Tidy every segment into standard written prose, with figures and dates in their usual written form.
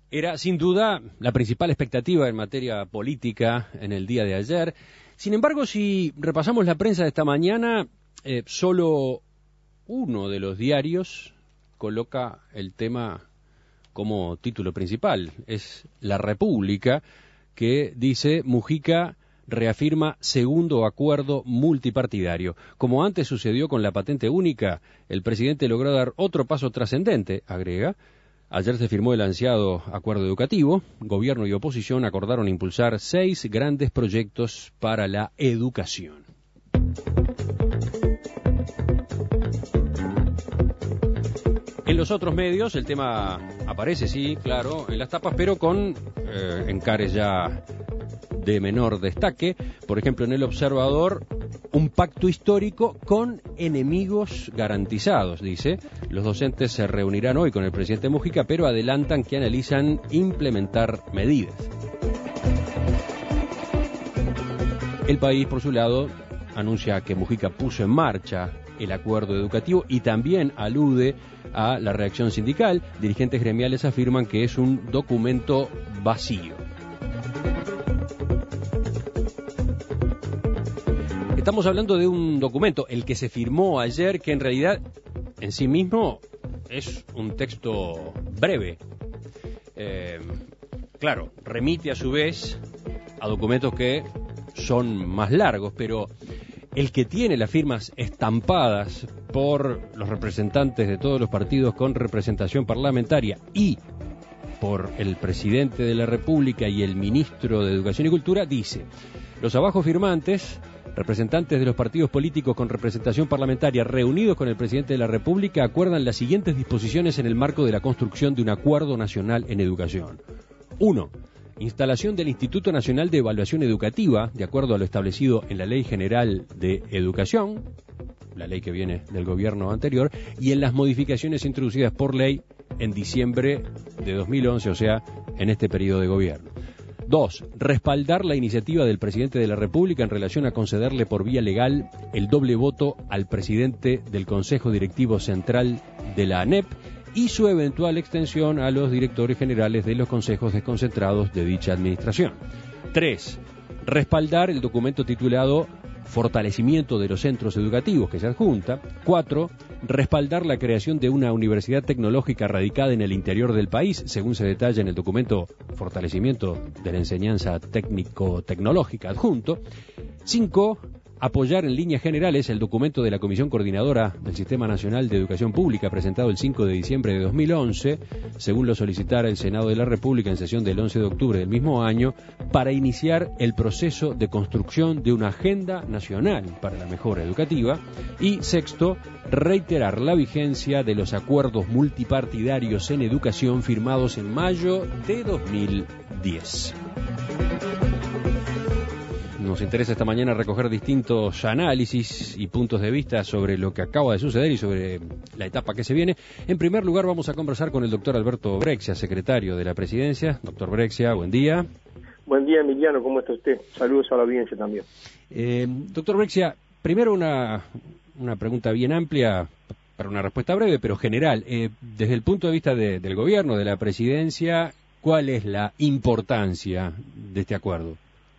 era sin duda la principal expectativa en materia política en el día de ayer. Sin embargo, si repasamos la prensa de esta mañana, solo uno de los diarios coloca el tema como título principal. Es La República, que dice: Mujica reafirma segundo acuerdo multipartidario. Como antes sucedió con la patente única, el presidente logró dar otro paso trascendente, agrega. Ayer se firmó el ansiado acuerdo educativo. Gobierno y oposición acordaron impulsar 6 grandes proyectos para la educación. En los otros medios el tema aparece, sí, claro, en las tapas, pero con encares ya de menor destaque. Por ejemplo, en El Observador, un pacto histórico con enemigos garantizados, dice. Los docentes se reunirán hoy con el presidente Mujica, pero adelantan que analizan implementar medidas. El País, por su lado, anuncia que Mujica puso en marcha el acuerdo educativo y también alude a la reacción sindical. Dirigentes gremiales afirman que es un documento vacío. Estamos hablando de un documento, el que se firmó ayer, que en realidad en sí mismo es un texto breve. Claro, remite a su vez a documentos que son más largos, pero el que tiene las firmas estampadas por los representantes de todos los partidos con representación parlamentaria y por el presidente de la República y el ministro de Educación y Cultura, dice: los abajo firmantes, representantes de los partidos políticos con representación parlamentaria reunidos con el presidente de la República, acuerdan las siguientes disposiciones en el marco de la construcción de un acuerdo nacional en educación. 1. Instalación del Instituto Nacional de Evaluación Educativa, de acuerdo a lo establecido en la Ley General de Educación, la ley que viene del gobierno anterior, y en las modificaciones introducidas por ley en diciembre de 2011, o sea, en este periodo de gobierno. 2. Respaldar la iniciativa del presidente de la República en relación a concederle por vía legal el doble voto al presidente del Consejo Directivo Central de la ANEP y su eventual extensión a los directores generales de los consejos desconcentrados de dicha administración. 3. Respaldar el documento titulado Fortalecimiento de los centros educativos, que se adjunta. 4. Respaldar la creación de una universidad tecnológica radicada en el interior del país, según se detalla en el documento Fortalecimiento de la enseñanza técnico-tecnológica adjunto. 5. Apoyar en líneas generales el documento de la Comisión Coordinadora del Sistema Nacional de Educación Pública, presentado el 5 de diciembre de 2011, según lo solicitara el Senado de la República en sesión del 11 de octubre del mismo año, para iniciar el proceso de construcción de una agenda nacional para la mejora educativa. Y 6. Reiterar la vigencia de los acuerdos multipartidarios en educación firmados en mayo de 2010. Nos interesa esta mañana recoger distintos análisis y puntos de vista sobre lo que acaba de suceder y sobre la etapa que se viene. En primer lugar, vamos a conversar con el doctor Alberto Brexia, secretario de la Presidencia. Doctor Brexia, buen día. Buen día, Emiliano, ¿cómo está usted? Saludos a la audiencia también. Doctor Brexia, primero una pregunta bien amplia para una respuesta breve, pero general. Desde el punto de vista del gobierno, de la Presidencia, ¿cuál es la importancia de este acuerdo?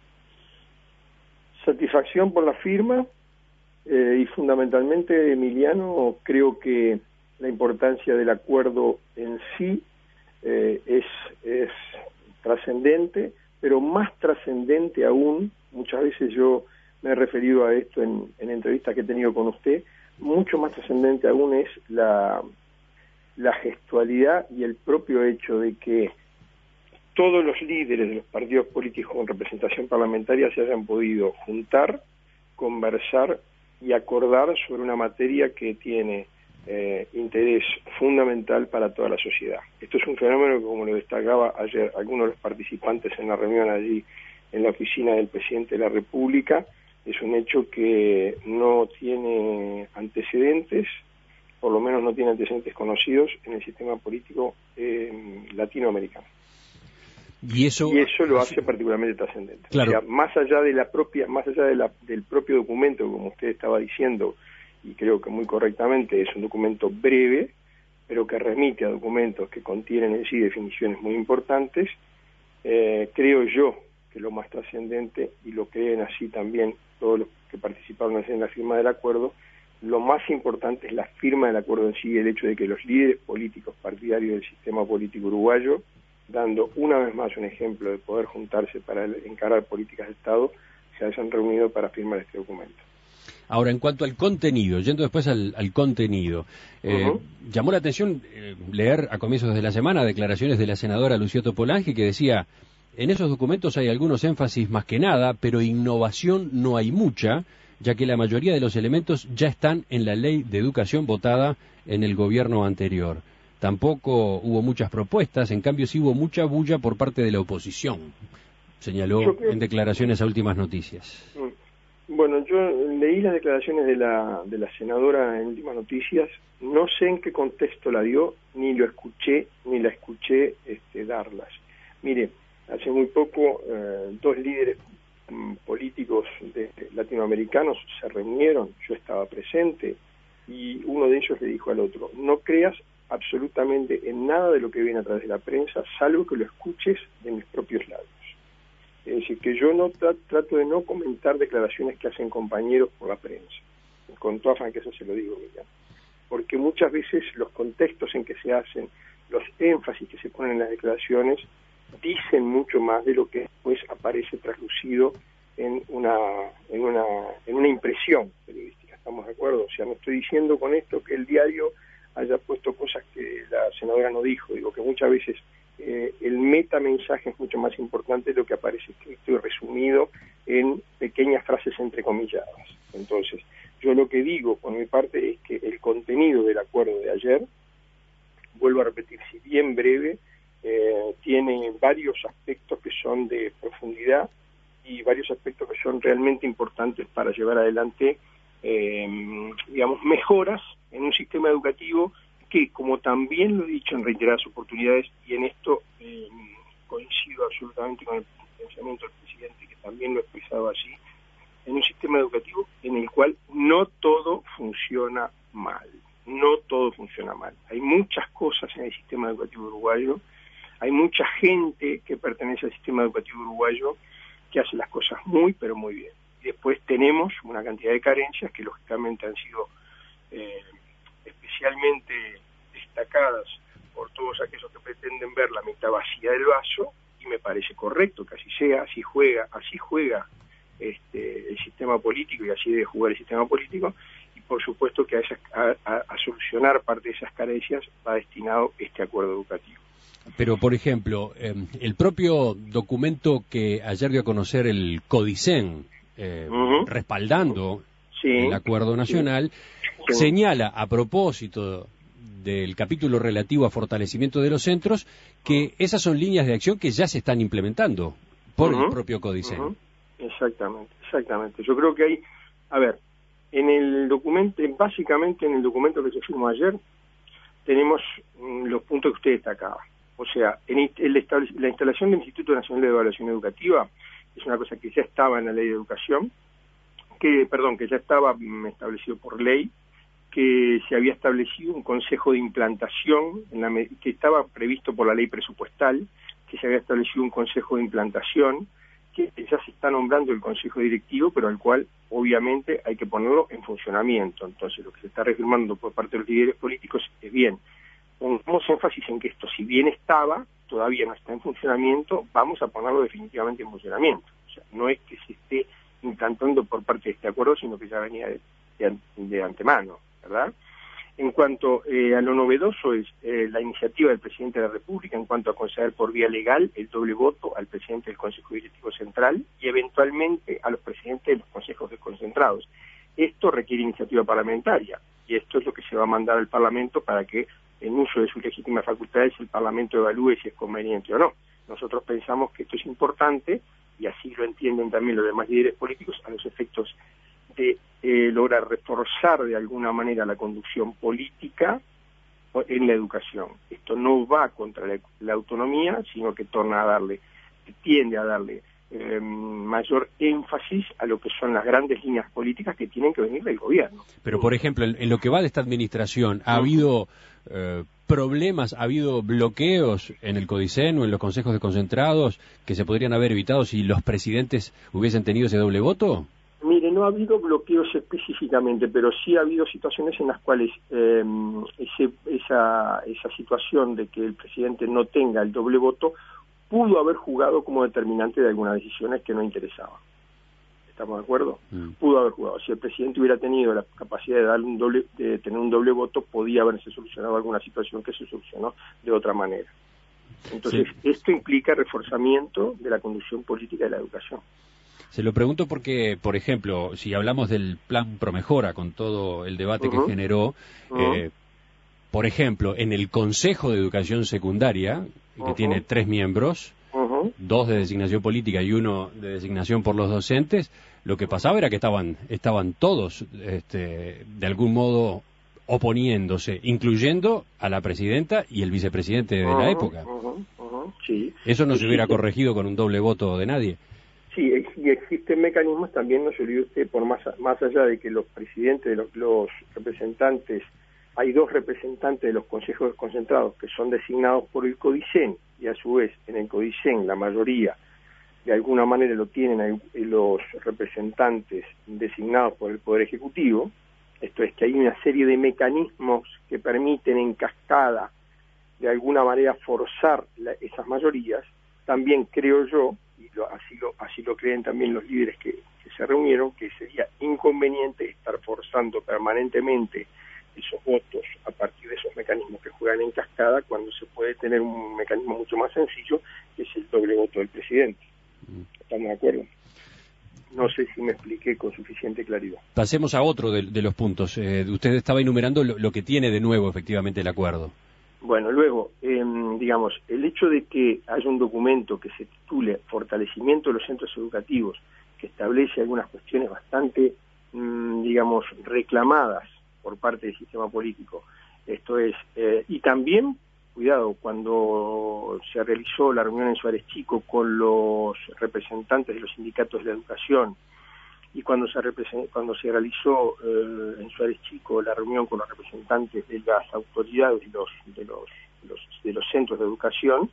Satisfacción por la firma y fundamentalmente, Emiliano, creo que la importancia del acuerdo en sí es trascendente, pero más trascendente aún, muchas veces yo me he referido a esto en entrevistas que he tenido con usted, mucho más trascendente aún es la gestualidad y el propio hecho de que todos los líderes de los partidos políticos con representación parlamentaria se hayan podido juntar, conversar y acordar sobre una materia que tiene interés fundamental para toda la sociedad. Esto es un fenómeno que, como lo destacaba ayer algunos de los participantes en la reunión allí en la oficina del presidente de la República, es un hecho que no tiene antecedentes, por lo menos no tiene antecedentes conocidos en el sistema político latinoamericano. Y eso lo hace particularmente trascendente. Claro. O sea, más allá del propio documento, como usted estaba diciendo, y creo que muy correctamente es un documento breve, pero que remite a documentos que contienen en sí definiciones muy importantes, creo yo que lo más trascendente, y lo creen así también todos los que participaron en la firma del acuerdo, lo más importante es la firma del acuerdo en sí, el hecho de que los líderes políticos partidarios del sistema político uruguayo, dando una vez más un ejemplo de poder juntarse para encarar políticas de Estado, se hayan reunido para firmar este documento. Ahora, en cuanto al contenido, yendo después al contenido, llamó la atención leer a comienzos de la semana declaraciones de la senadora Lucía Topolángi que decía: en esos documentos hay algunos énfasis más que nada, pero innovación no hay mucha, ya que la mayoría de los elementos ya están en la ley de educación votada en el gobierno anterior. Tampoco hubo muchas propuestas, en cambio sí hubo mucha bulla por parte de la oposición, señaló en declaraciones a Últimas Noticias. Bueno, yo leí las declaraciones de la senadora en Últimas Noticias, no sé en qué contexto la dio, ni la escuché darlas. Mire, hace muy poco dos líderes políticos latinoamericanos se reunieron, yo estaba presente, y uno de ellos le dijo al otro: no creas absolutamente en nada de lo que viene a través de la prensa, salvo que lo escuches de mis propios labios. Es decir, que yo no trato de no comentar declaraciones que hacen compañeros por la prensa, con toda franqueza se lo digo, Miguel, porque muchas veces los contextos en que se hacen, los énfasis que se ponen en las declaraciones, dicen mucho más de lo que después aparece traslucido en una impresión periodística. ¿Estamos de acuerdo? O sea, no estoy diciendo con esto que el diario haya puesto cosas que la senadora no dijo, digo que muchas veces el metamensaje es mucho más importante de lo que aparece escrito y resumido en pequeñas frases entrecomilladas. Entonces, yo lo que digo por mi parte es que el contenido del acuerdo de ayer, vuelvo a repetir, si bien breve, tiene varios aspectos que son de profundidad y varios aspectos que son realmente importantes para llevar adelante, digamos, mejoras en un sistema educativo que, como también lo he dicho en reiteradas oportunidades, y en esto coincido absolutamente con el pensamiento del presidente, que también lo ha expresado así, en un sistema educativo en el cual no todo funciona mal. No todo funciona mal. Hay muchas cosas en el sistema educativo uruguayo, hay mucha gente que pertenece al sistema educativo uruguayo que hace las cosas muy, pero muy bien. Y después tenemos una cantidad de carencias que lógicamente han sido especialmente destacadas por todos aquellos que pretenden ver la mitad vacía del vaso, y me parece correcto que así sea, así juega el sistema político y así debe jugar el sistema político, y por supuesto que a solucionar parte de esas carencias va destinado este acuerdo educativo. Pero, por ejemplo, el propio documento que ayer dio a conocer el CODICEN, respaldando el acuerdo nacional, señala, a propósito del capítulo relativo a fortalecimiento de los centros, que esas son líneas de acción que ya se están implementando por el propio CODICEN. Exactamente. Yo creo que hay, en el documento, básicamente en el documento que se firmó ayer, tenemos los puntos que usted destacaba. O sea, la instalación del Instituto Nacional de Evaluación Educativa es una cosa que ya estaba en la Ley de Educación, que ya estaba establecido por ley, que se había establecido un consejo de implantación, que estaba previsto por la ley presupuestal, que se había establecido un consejo de implantación, que ya se está nombrando el consejo directivo, pero al cual obviamente hay que ponerlo en funcionamiento. Entonces, lo que se está reafirmando por parte de los líderes políticos es bien, pongamos énfasis en que esto, si bien estaba, todavía no está en funcionamiento, vamos a ponerlo definitivamente en funcionamiento. O sea, no es que se esté implantando por parte de este acuerdo, sino que ya venía de antemano, ¿verdad? En cuanto a lo novedoso es la iniciativa del presidente de la República en cuanto a conceder por vía legal el doble voto al presidente del Consejo Directivo Central y eventualmente a los presidentes de los consejos desconcentrados. Esto requiere iniciativa parlamentaria y esto es lo que se va a mandar al Parlamento para que, en uso de sus legítimas facultades, el Parlamento evalúe si es conveniente o no. Nosotros pensamos que esto es importante, y así lo entienden también los demás líderes políticos, a los efectos de lograr reforzar de alguna manera la conducción política en la educación. Esto no va contra la autonomía, sino que tiende a darle mayor énfasis a lo que son las grandes líneas políticas que tienen que venir del gobierno. Pero, por ejemplo, en lo que va de esta administración, ¿ha habido problemas, ha habido bloqueos en el CODICEN o en los consejos de concentrados que se podrían haber evitado si los presidentes hubiesen tenido ese doble voto? Mire, no ha habido bloqueos específicamente, pero sí ha habido situaciones en las cuales esa situación de que el presidente no tenga el doble voto pudo haber jugado como determinante de algunas decisiones que no interesaban. ¿Estamos de acuerdo? Pudo haber jugado. Si el presidente hubiera tenido la capacidad de tener un doble voto, podía haberse solucionado alguna situación que se solucionó de otra manera. Entonces, esto implica reforzamiento de la conducción política de la educación. Se lo pregunto porque, por ejemplo, si hablamos del plan Promejora, con todo el debate que generó, por ejemplo, en el Consejo de Educación Secundaria, que tiene 3 miembros, 2 de designación política y 1 de designación por los docentes, lo que pasaba era que estaban todos, de algún modo, oponiéndose, incluyendo a la presidenta y el vicepresidente de la época. Sí. Eso no se hubiera corregido con un doble voto de nadie. Sí, y existen mecanismos, también no se olvide usted, por más allá de que los presidentes, los representantes, hay 2 representantes de los consejos desconcentrados que son designados por el CODICEN, y a su vez en el CODICEN la mayoría de alguna manera lo tienen los representantes designados por el Poder Ejecutivo. Esto es que hay una serie de mecanismos que permiten en cascada de alguna manera forzar esas mayorías. También creo yo, y así lo creen también los líderes que se reunieron, que sería inconveniente estar forzando permanentemente esos votos a partir de esos mecanismos que juegan en cascada, cuando se puede tener un mecanismo mucho más sencillo, que es el doble voto del presidente. ¿Estamos de acuerdo? No sé si me expliqué con suficiente claridad. Pasemos a otro de los puntos. Usted estaba enumerando lo que tiene de nuevo efectivamente el acuerdo. Bueno, luego, digamos, el hecho de que haya un documento que se titule Fortalecimiento de los Centros Educativos, que establece algunas cuestiones bastante, digamos, reclamadas por parte del sistema político. Esto es, y también, cuidado, cuando se realizó la reunión en Suárez Chico con los representantes de los sindicatos de la educación, y cuando se realizó en Suárez Chico la reunión con los representantes de las autoridades de los centros de educación,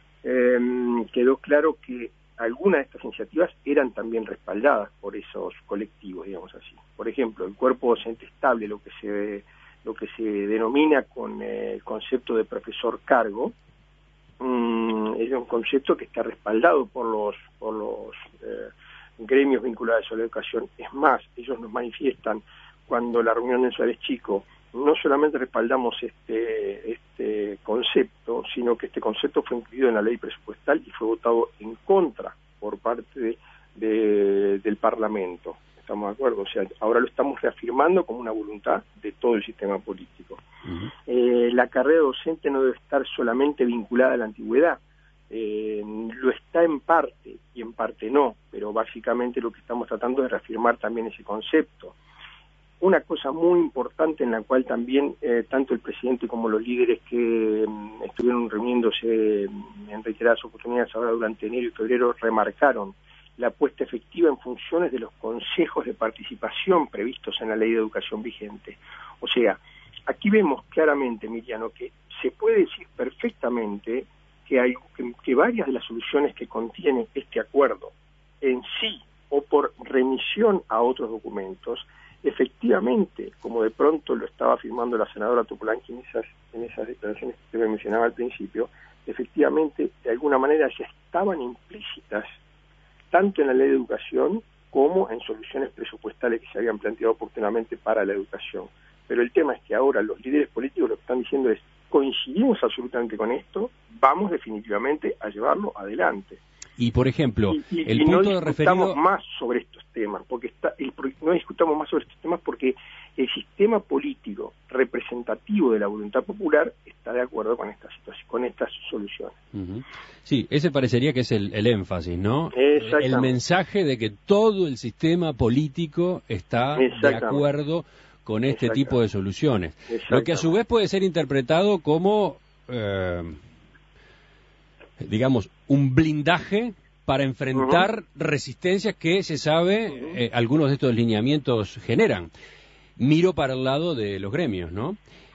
quedó claro que algunas de estas iniciativas eran también respaldadas por esos colectivos, digamos así. Por ejemplo, el cuerpo docente estable, lo que se denomina con el concepto de profesor cargo, es un concepto que está respaldado por los gremios vinculados a la educación. Es más, ellos nos manifiestan cuando la reunión en Suárez Chico, no solamente respaldamos este concepto, sino que este concepto fue incluido en la ley presupuestal y fue votado en contra por parte del Parlamento. ¿Estamos de acuerdo? O sea, ahora lo estamos reafirmando como una voluntad de todo el sistema político. La carrera docente no debe estar solamente vinculada a la antigüedad. Lo está en parte y en parte no, pero básicamente lo que estamos tratando es reafirmar también ese concepto. Una cosa muy importante en la cual también tanto el presidente como los líderes que estuvieron reuniéndose en reiteradas oportunidades ahora durante enero y febrero remarcaron la puesta efectiva en funciones de los consejos de participación previstos en la ley de educación vigente. O sea, aquí vemos claramente, Emiliano, que se puede decir perfectamente que varias de las soluciones que contiene este acuerdo en sí o por remisión a otros documentos, efectivamente, como de pronto lo estaba afirmando la senadora Topolanqui en esas declaraciones que usted me mencionaba al principio, efectivamente, de alguna manera ya estaban implícitas tanto en la ley de educación como en soluciones presupuestales que se habían planteado oportunamente para la educación. Pero el tema es que ahora los líderes políticos lo que están diciendo es: coincidimos absolutamente con esto, vamos definitivamente a llevarlo adelante. Y, por ejemplo, el y punto no referido... discutamos más sobre estos temas, porque el sistema político representativo de la voluntad popular está de acuerdo con esta situación, con estas soluciones. Sí, ese parecería que es el énfasis, ¿no? El mensaje de que todo el sistema político está de acuerdo con este tipo de soluciones. Lo que a su vez puede ser interpretado como, digamos, un blindaje para enfrentar resistencias que se sabe algunos de estos lineamientos generan. Miro para el lado de los gremios, ¿no?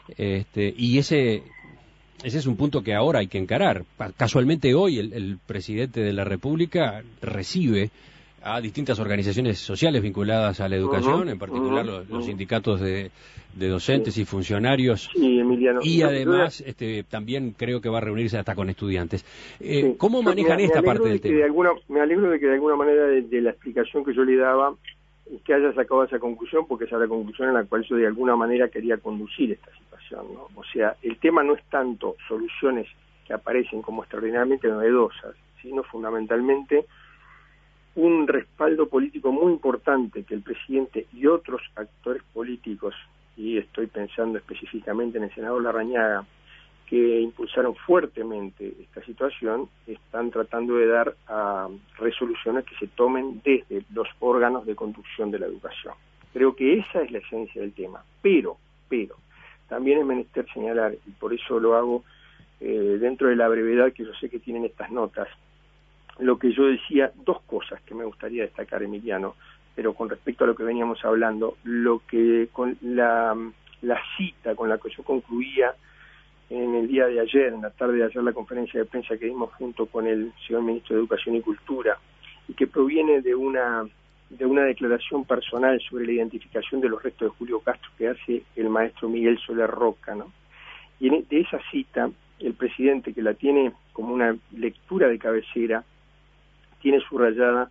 Y ese es un punto que ahora hay que encarar. Casualmente hoy el presidente de la República recibe a distintas organizaciones sociales vinculadas a la educación, en particular los sindicatos de docentes y funcionarios, Emiliano. y además también creo que va a reunirse hasta con estudiantes. ¿Cómo manejan esta parte del tema? Me alegro de que de alguna manera de la explicación que yo le daba, que haya sacado esa conclusión, porque esa es la conclusión en la cual yo de alguna manera quería conducir esta situación, ¿no? O sea, el tema no es tanto soluciones que aparecen como extraordinariamente novedosas, sino fundamentalmente un respaldo político muy importante que el presidente y otros actores políticos, y estoy pensando específicamente en el senador Larrañaga, que impulsaron fuertemente esta situación, están tratando de dar a resoluciones que se tomen desde los órganos de conducción de la educación. Creo que esa es la esencia del tema, pero, también es menester señalar, y por eso lo hago dentro de la brevedad que yo sé que tienen estas notas, lo que yo decía, dos cosas que me gustaría destacar, Emiliano, pero con respecto a lo que veníamos hablando, lo que con la cita con la que yo concluía en el día de ayer, en la tarde de ayer, la conferencia de prensa que dimos junto con el señor ministro de Educación y Cultura, y que proviene de una declaración personal sobre la identificación de los restos de Julio Castro que hace el maestro Miguel Soler Roca, ¿no? Y de esa cita, el presidente, que la tiene como una lectura de cabecera, tiene subrayado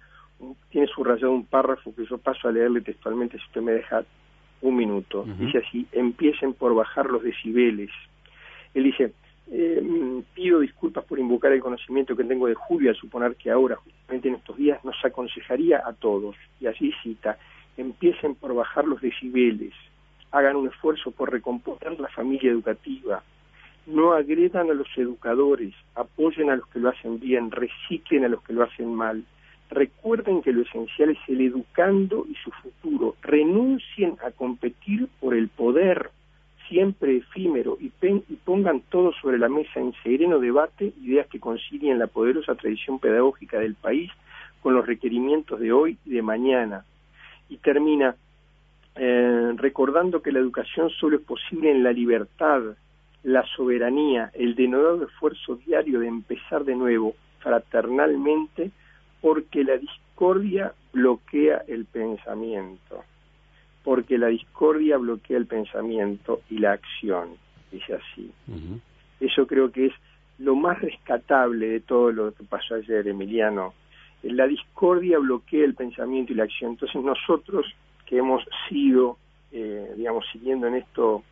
un párrafo que yo paso a leerle textualmente, si usted me deja un minuto. Dice así: empiecen por bajar los decibeles. Él dice, pido disculpas por invocar el conocimiento que tengo de Julio al suponer que ahora, justamente en estos días, nos aconsejaría a todos, y así cita, empiecen por bajar los decibeles, hagan un esfuerzo por recomponer la familia educativa, no agredan a los educadores, apoyen a los que lo hacen bien, reciclen a los que lo hacen mal, recuerden que lo esencial es el educando y su futuro, renuncien a competir por el poder, siempre efímero, y pongan todo sobre la mesa en sereno debate, ideas que concilien la poderosa tradición pedagógica del país con los requerimientos de hoy y de mañana. Y termina recordando que la educación solo es posible en la libertad, la soberanía, el denodado esfuerzo diario de empezar de nuevo, fraternalmente, porque la discordia bloquea el pensamiento. Porque la discordia bloquea el pensamiento y la acción, dice así. Eso creo que es lo más rescatable de todo lo que pasó ayer, Emiliano. La discordia bloquea el pensamiento y la acción. Entonces nosotros, que hemos sido, siguiendo en esto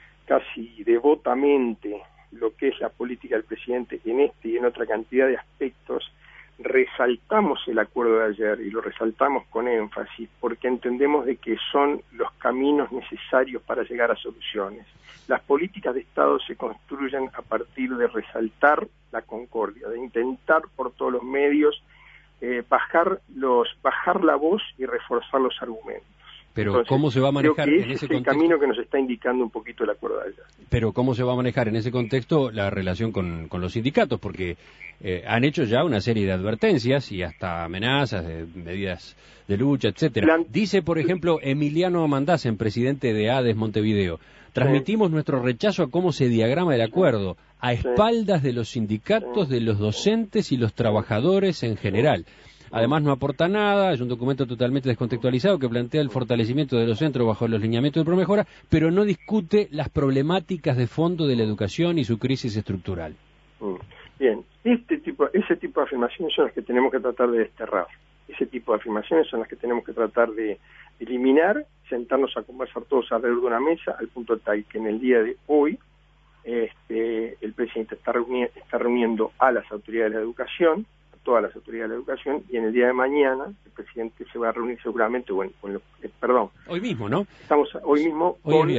casi devotamente lo que es la política del presidente en este y en otra cantidad de aspectos, resaltamos el acuerdo de ayer y lo resaltamos con énfasis porque entendemos de que son los caminos necesarios para llegar a soluciones. Las políticas de Estado se construyen a partir de resaltar la concordia, de intentar por todos los medios bajar la voz y reforzar los argumentos. Pero entonces, ¿cómo se va a manejar en ese es contexto? el camino que nos está indicando un poquito el acuerdo de ayer. Pero ¿cómo se va a manejar en ese contexto la relación con los sindicatos? Porque han hecho ya una serie de advertencias y hasta amenazas, de medidas de lucha, etcétera. Dice, por ejemplo, Emiliano Mandasen, presidente de ADES Montevideo: transmitimos nuestro rechazo a cómo se diagrama el acuerdo, a espaldas de los sindicatos, de los docentes y los trabajadores en general. Además no aporta nada, es un documento totalmente descontextualizado que plantea el fortalecimiento de los centros bajo los lineamientos de Promejora, pero no discute las problemáticas de fondo de la educación y su crisis estructural. Bien, ese tipo de afirmaciones son las que tenemos que tratar de desterrar. Ese tipo de afirmaciones son las que tenemos que tratar de eliminar, sentarnos a conversar todos alrededor de una mesa, al punto tal que en el día de hoy el presidente está reuniendo a las autoridades de la educación, todas las autoridades de la educación, y en el día de mañana el presidente se va a reunir seguramente, hoy mismo, ¿no? Hoy mismo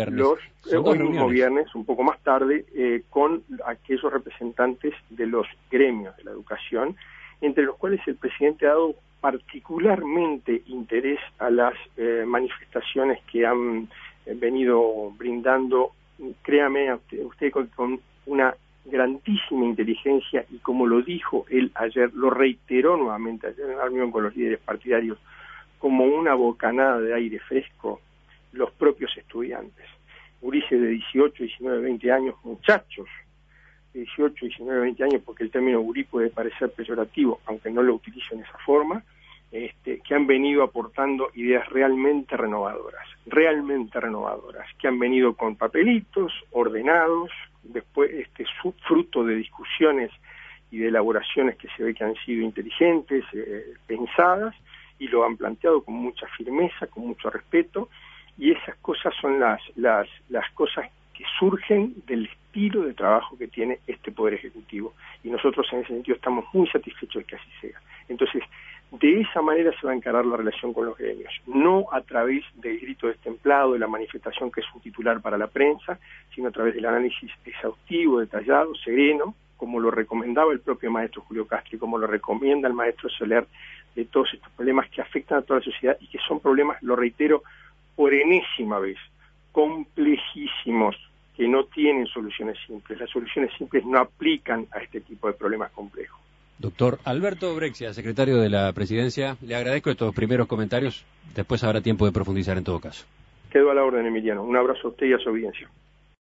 viernes, un poco más tarde, con aquellos representantes de los gremios de la educación, entre los cuales el presidente ha dado particularmente interés a las manifestaciones que han venido brindando, créame usted con una grandísima inteligencia y, como lo dijo él ayer, lo reiteró nuevamente ayer en la reunión con los líderes partidarios, como una bocanada de aire fresco, los propios estudiantes. Gurises de 18, 19, 20 años, muchachos de 18, 19, 20 años, porque el término gurí puede parecer peyorativo, aunque no lo utilizo en esa forma, que han venido aportando ideas realmente renovadoras, que han venido con papelitos ordenados, después fruto de discusiones y de elaboraciones que se ve que han sido inteligentes, pensadas, y lo han planteado con mucha firmeza, con mucho respeto, y esas cosas son las cosas que surgen del estilo de trabajo que tiene este Poder Ejecutivo, y nosotros en ese sentido estamos muy satisfechos de que así sea. Entonces, de esa manera se va a encarar la relación con los gremios, no a través del grito destemplado, de la manifestación que es un titular para la prensa, sino a través del análisis exhaustivo, detallado, sereno, como lo recomendaba el propio maestro Julio Castro y como lo recomienda el maestro Soler, de todos estos problemas que afectan a toda la sociedad y que son problemas, lo reitero, por enésima vez, complejísimos, que no tienen soluciones simples. Las soluciones simples no aplican a este tipo de problemas complejos. Doctor Alberto Brexia, secretario de la Presidencia, le agradezco estos primeros comentarios. Después habrá tiempo de profundizar en todo caso. Quedo a la orden, Emiliano. Un abrazo a usted y a su audiencia.